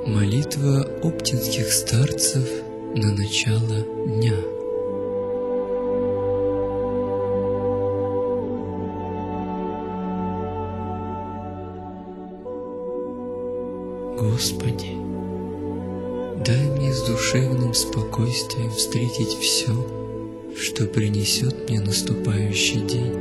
Молитва оптинских старцев на начало дня. Господи, дай мне с душевным спокойствием встретить все, что принесет мне наступающий день.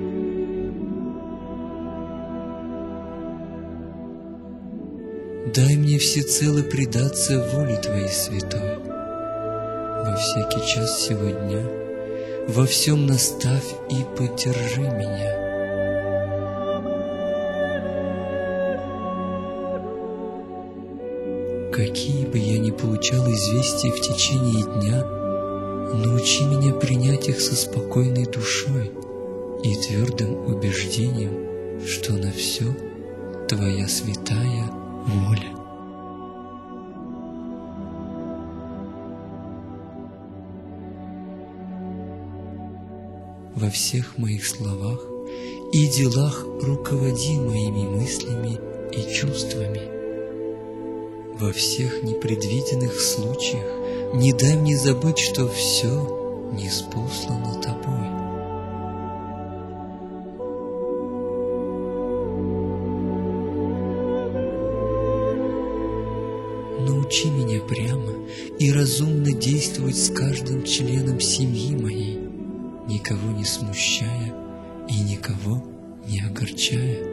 Дай мне всецело предаться воле Твоей святой. Во всякий час сего дня во всем наставь и поддержи меня. Какие бы я ни получал известия в течение дня, научи меня принять их со спокойной душой и твердым убеждением, что на все Твоя святая воля. Во всех моих словах и делах руководи моими мыслями и чувствами. Во всех непредвиденных случаях не дай мне забыть, что все ниспослано Тобой. Научи меня прямо и разумно действовать с каждым членом семьи моей, никого не смущая и никого не огорчая.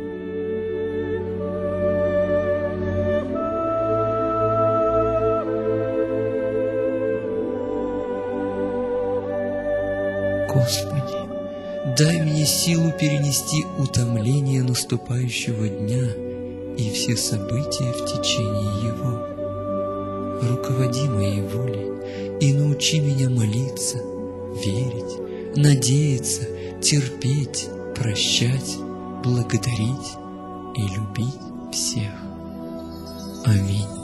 Господи, дай мне силу перенести утомление наступающего дня и все события в течение его. Руководи моей волей и научи меня молиться, верить, надеяться, терпеть, прощать, благодарить и любить всех. Аминь.